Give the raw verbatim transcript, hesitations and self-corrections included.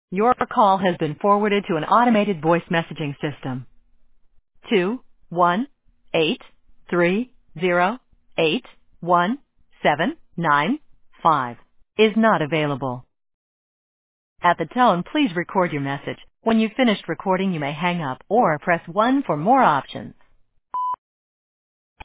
Your call has been forwarded to an automated voice messaging system. Two one eight three zero eight one seven nine five is not available. At the tone, please record your message. When you've finished recording, you may hang up or press one for more options.